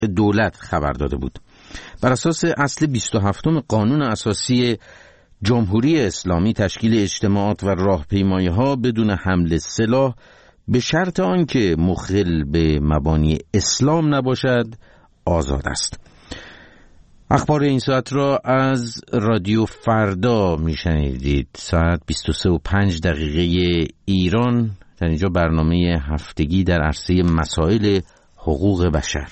دولت خبر داده بود. بر اساس اصل 27 قانون اساسی جمهوری اسلامی تشکیل اجتماعات و راهپیمایی‌ها بدون حمل سلاح به شرط آنکه مخل به مبانی اسلام نباشد آزاد است. اخبار این ساعت را از رادیو فردا میشنیدید. ساعت 23:05 ایران. در اینجا برنامه هفتگی در عرصه مسائل حقوق بشر.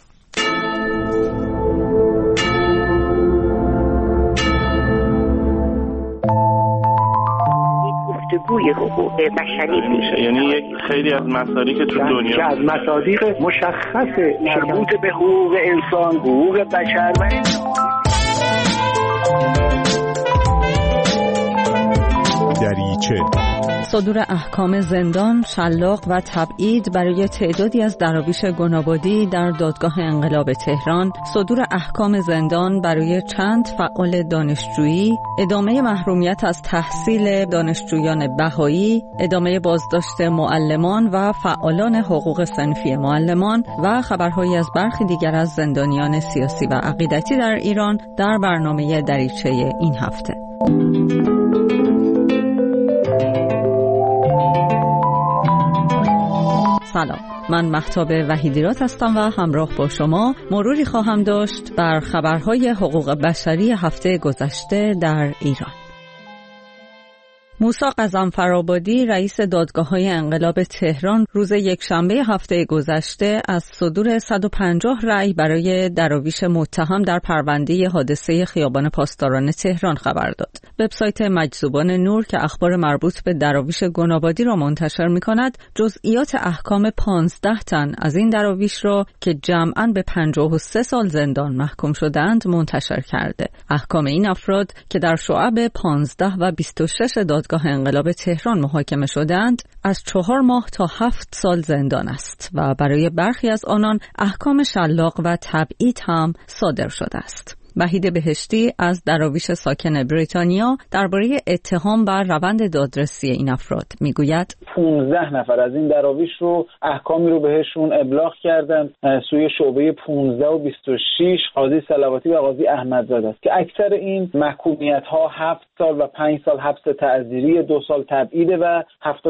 گفتگوی حقوق بشری میشه، یعنی یک خیلی از مصادیق که تو دنیا که از مصادیق مشخص مربوط به حقوق انسان، حقوق بشر دریچه صدور احکام زندان، شلاق و تبعید برای تعدادی از دراویش گنابادی در دادگاه انقلاب تهران، صدور احکام زندان برای چند فعال دانشجویی، ادامه محرومیت از تحصیل دانشجویان بهایی، ادامه بازداشت معلمان و فعالان حقوق صنفی معلمان و خبرهایی از برخی دیگر از زندانیان سیاسی و عقیدتی در ایران در برنامه دریچه این هفته. سلام، من مهتاب وحیدیرات هستم و همراه با شما مروری خواهم داشت بر خبرهای حقوق بشری هفته گذشته در ایران. موسی غضنفرآبادی رئیس دادگاه‌های انقلاب تهران روز یکشنبه هفته گذشته از صدور 150 رأی برای دراویش متهم در پرونده حادثه خیابان پاسداران تهران خبر داد. وبسایت مجذوبان نور که اخبار مربوط به دراویش گنابادی را منتشر می‌کند، جزئیات احکام 15 تن از این دراویش را که جمعاً به 53 سال زندان محکوم شدند منتشر کرده. احکام این افراد که در شعب 15 و 26 دادگاه انقلاب تهران محاکمه شدند از 4 ماه تا 7 سال زندان است و برای برخی از آنان احکام شلاق و تبعید هم صادر شده است. وحید بهشتی از دراویش ساکن بریتانیا درباره اتهام بر روند دادرسی این افراد میگوید 15 نفر از این دراویش رو احکامی رو بهشون ابلاغ کردن سوی شعبه 15 و 26 قاضی صلواتی و قاضی احمدزاده است که اکثر این محکومیت ها 7 سال و 5 سال حبس تعزیری، 2 سال تبعید و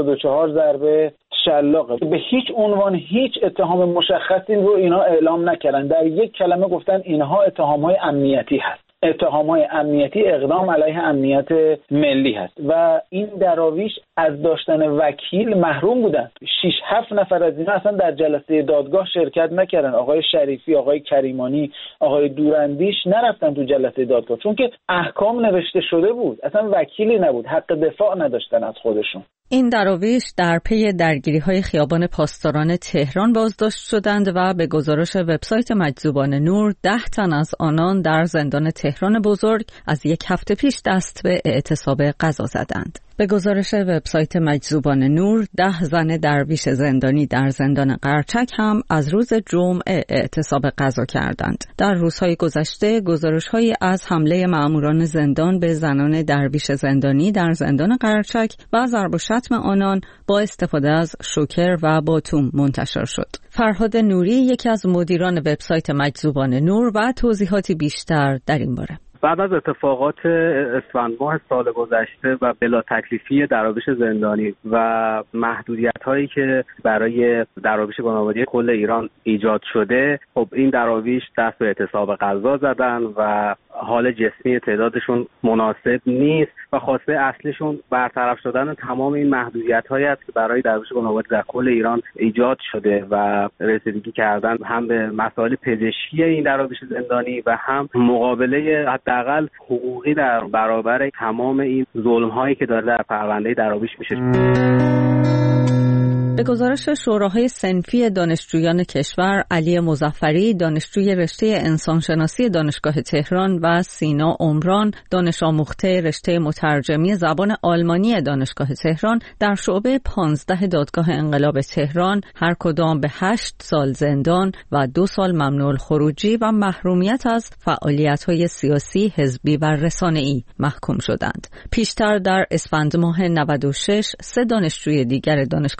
74 ضربه شلاقه. به هیچ عنوان هیچ اتهام مشخصی رو اینا اعلام نکردن. در یک کلمه گفتن اینها اتهام‌های امنیتی هست. اتهام‌های امنیتی اقدام علیه امنیت ملی هست و این دراویش از داشتن وکیل محروم بودند. 6-7 نفر از اینا اصلا در جلسه دادگاه شرکت نکردن. آقای شریفی، آقای کریمانی، آقای دوراندیش نرفتن تو جلسه دادگاه چون که احکام نوشته شده بود. اصلا وکیلی نبود، حق دفاع نداشتن از خودشون. این دراویش در پی درگیری‌های خیابان پاسداران تهران بازداشت شدند و به گزارش وبسایت مجذوبان نور 10 تن از آنان در زندان تهران بزرگ از یک هفته پیش دست به اعتصاب قضا زدند. به گزارش وبسایت مجذوبان نور 10 زن درویش زندانی در زندان قرچک هم از روز جمعه اعتصاب قضا کردند. در روزهای گذشته گزارش‌هایی از حمله مأموران زندان به زنان درویش زندانی در زندان قرچک و ضرب و شتم آنان با استفاده از شوکر و باتوم منتشر شد. فرهاد نوری یکی از مدیران وبسایت مجذوبان نور و توضیحاتی بیشتر در این باره. بعد از اتفاقات اسفند ماه سال گذشته و بلا تکلیفی دراویش زندانی و محدودیت‌هایی که برای دراویش گنابادی کل ایران ایجاد شده، خب این دراویش دست به اعتصاب قضا زدن و حال جسمی تعدادشون مناسب نیست و خواسته اصلیشون برطرف شدن تمام این محدودیت‌هایی است که برای دراویش گنابادی در کل ایران ایجاد شده و رسیدگی کردن هم به مسائل پزشکی این دراویش زندانی و هم مقابله حداقل حقوقی در برابر تمام این ظلم‌هایی که داره در پرونده دراویش میشه. به گزارش شوراهای صنفی دانشجویان کشور، علی مظفری دانشجوی رشته انسانشناسی دانشگاه تهران و سینا عمران دانش آموخته رشته مترجمی زبان آلمانی دانشگاه تهران در شعبه 15 دادگاه انقلاب تهران هر کدام به 8 سال زندان و 2 سال ممنوع الخروجی و محرومیت از فعالیت‌های سیاسی، حزبی و رسانه‌ای محکوم شدند. پیشتر در اسفند ماه 96 3 دانشجوی دیگر دانشگاه تهران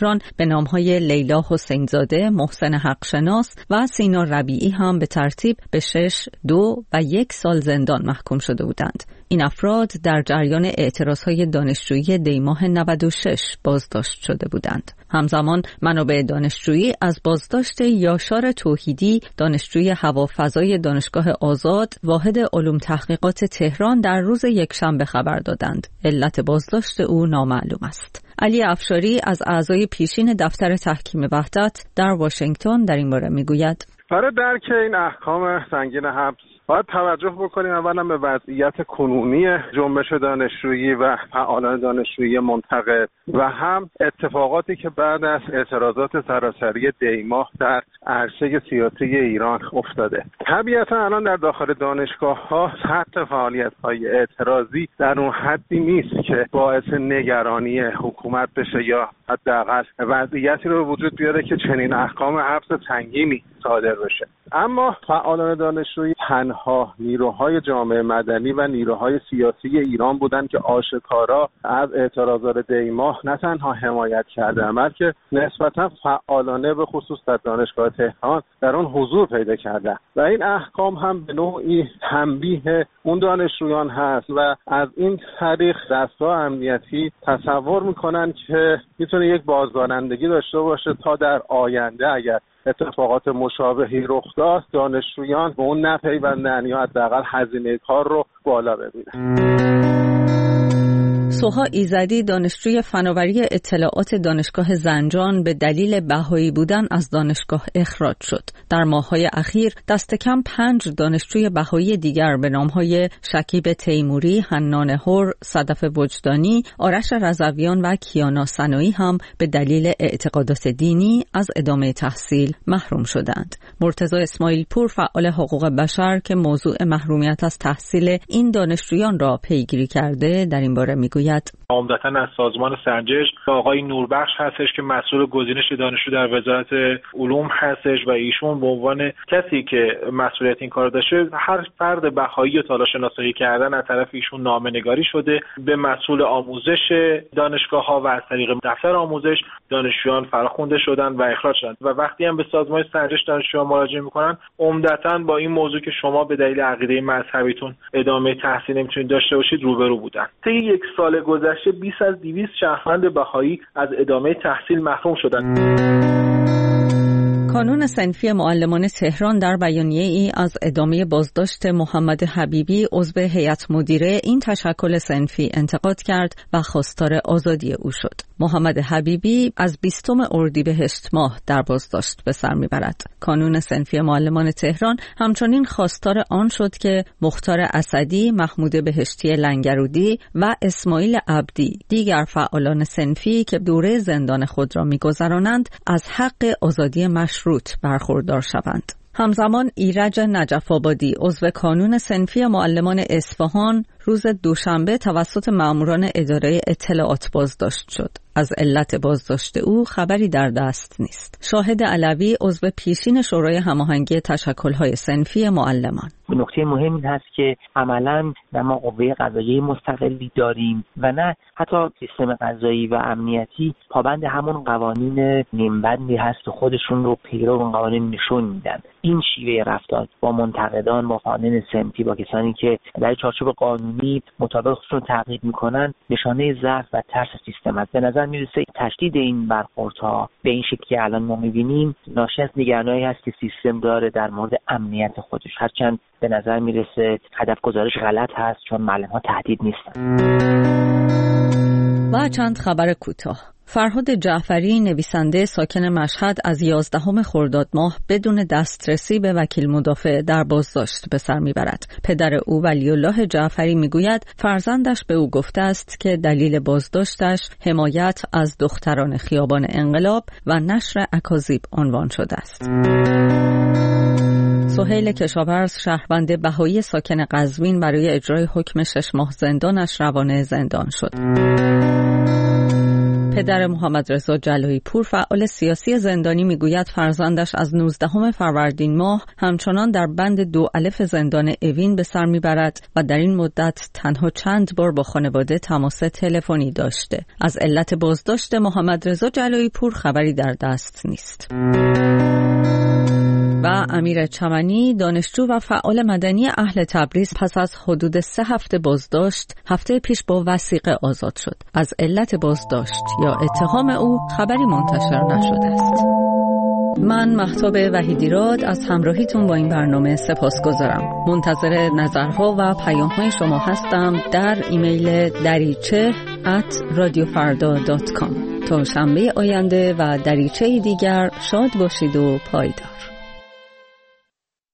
تهران به نامهای لیلا حسینزاده، محسن حقشناس و سینا ربیعی هم به ترتیب به 6، 2 و 1 سال زندان محکوم شده بودند. این افراد در جریان اعتراضهای دانشجویی دیماه 96 بازداشت شده بودند. همزمان منابع دانشجویی از بازداشت یاشار توحیدی، دانشجوی هوافضای دانشگاه آزاد واحد علوم تحقیقات تهران در روز یکشنبه خبر دادند. علت بازداشت او نامعلوم است. علی افشاری از اعضای پیشین دفتر تحکیم وحدت در واشنگتن در این باره میگوید: برای درک این احکام سنگین حبس باید توجه بکنیم اولا به وضعیت کنونی جنبش دانشجویی و فعالان دانشجویی منتقد و هم اتفاقاتی که بعد از اعتراضات سراسری دیماه در عرصه سیاسی ایران افتاده. طبیعتا الان در داخل دانشگاه‌ها سطح فعالیت‌های اعتراضی در اون حدی نیست که باعث نگرانی حکومت بشه یا حداقل وضعیتی رو وجود بیاره که چنین احکام حبس سنگینی صادر بشه. اما فعالان دانشجویی تنها نیروهای جامعه مدنی و نیروهای سیاسی ایران بودند که آشکارا از اعتراضات دیماه نه تنها حمایت کردند بلکه نسبتا فعالانه به خصوص در دانشگاه تهران در آن حضور پیدا کردند و این احکام هم به نوعی تنبیه اون دانشجویان هست و از این طریق دستگاه امنیتی تصور میکنن که میتونه یک بازدارندگی داشته باشه تا در آینده اگر اتفاقات مشابهی رخ داد دانشجویان به اون نپیوندن یا حداقل هزینه کار رو بالا ببینن. سوها ایزدی، دانشجوی فناوری اطلاعات دانشگاه زنجان، به دلیل بهایی بودن از دانشگاه اخراج شد. در ماه‌های اخیر دست کم 5 دانشجوی بهایی دیگر به نام‌های شکیب تیموری، حنان هر، صدف وجدانی، آرش رضویان و کیانا سنایی هم به دلیل اعتقادات دینی از ادامه تحصیل محروم شدند. مرتضی اسماعیل پور، فعال حقوق بشر که موضوع محرومیت از تحصیل این دانشجویان را پیگیری کرده، در این باره میگوید: عمدتاً از سازمان سنجش آقای نوربخش هستش که مسئول گزینش دانشجو در وزارت علوم هستش و ایشون به عنوان کسی که مسئولیت این کار داشته هر فرد بهایی رو تالا شناسایی کردن از طرف ایشون نامه‌نگاری شده به مسئول آموزش دانشگاه‌ها و از طریق دفتر آموزش دانشجویان فراخوانده شدن و اخراج شدن و وقتی هم به سازمان سنجش دانشجویان مراجعه می‌کنن عمدتاً با این موضوع که شما به دلیل عقیده مذهبیتون ادامه تحصیل نمی‌تونید داشته باشید روبرو بودن. طی یک سال گذشته 20 از 200 شهروند بهایی از ادامه تحصیل محروم شدند. کانون صنفی معلمان تهران در بیانیه‌ای از ادامه بازداشت محمد حبیبی عضو هیئت مدیره این تشکل صنفی انتقاد کرد و خواستار آزادی او شد. محمد حبیبی از 20 اردیبهشت ماه در بازداشت به سر میبرد. کانون صنفی معلمان تهران همچنین خواستار آن شد که مختار اسدی، محمود بهشتی لنگرودی و اسماعیل عبدی، دیگر فعالان صنفی که دوره زندان خود را میگذرانند، از حق آزادی مشروط برخوردار شوند. همزمان ایرج نجف‌آبادی، عضو کانون صنفی معلمان اصفهان، روز دوشنبه توسط ماموران اداره اطلاعات بازداشت شد. از علت بازداشت او خبری در دست نیست. شاهد علوی، عضو پیشین شورای هماهنگی تشکل‌های صنفی معلمان: نکته مهم این هست که عملاً نه ما قوه قضاییه مستقلی داریم و نه حتی سیستم قضایی و امنیتی پابند همون قوانین نیمبندی هست و خودشون رو پیرو اون قوانین نشون میدن. این شیوه رفتار با منتقدان، با فعالان صنفی، با کسانی که در چارچوب قانونی مطابق خودشون تعقیب میکنن، نشانه ضعف و ترس سیستم است. به نظر میرسه تشدید این برخوردها به این شکلی که الان ما میبینیم ناشی از نگرانی هست که سیستم داره در مورد امنیت خودش، هرچند به نظر میرسه هدف گذارش غلط هست چون معلم‌ها تهدید نیستن. و چند خبر کوتاه. فرهاد جعفری، نویسنده ساکن مشهد، از 11 خرداد ماه بدون دسترسی به وکیل مدافع در بازداشت به سر میبرد. پدر او ولی‌الله جعفری میگوید فرزندش به او گفته است که دلیل بازداشتش حمایت از دختران خیابان انقلاب و نشر اکاذیب عنوان شده است. سهیل کشاورز، شهروند بهایی ساکن قزوین، برای اجرای حکم 6 ماه زندانش روانه زندان شد. پدر محمد رضا جلایی پور، فعال سیاسی زندانی، میگوید فرزندش از 19 فروردین ماه همچنان در بند 2 الف زندان اوین به سر میبرد و در این مدت تنها چند بار با خانواده تماس تلفنی داشته. از علت بازداشت محمد رضا جلایی پور خبری در دست نیست. و امیر چمنی، دانشجو و فعال مدنی اهل تبریز، پس از حدود 3 هفته بازداشت هفته پیش با وثیقه آزاد شد. از علت بازداشت یا اتهام او خبری منتشر نشده است. من مهتاب وحیدیراد از همراهیتون با این برنامه سپاسگزارم. منتظر نظرها و پیام‌های شما هستم در ایمیل dariche@radiofarda.com. تا شنبه آینده و دریچه دیگر شاد باشید و پایدار.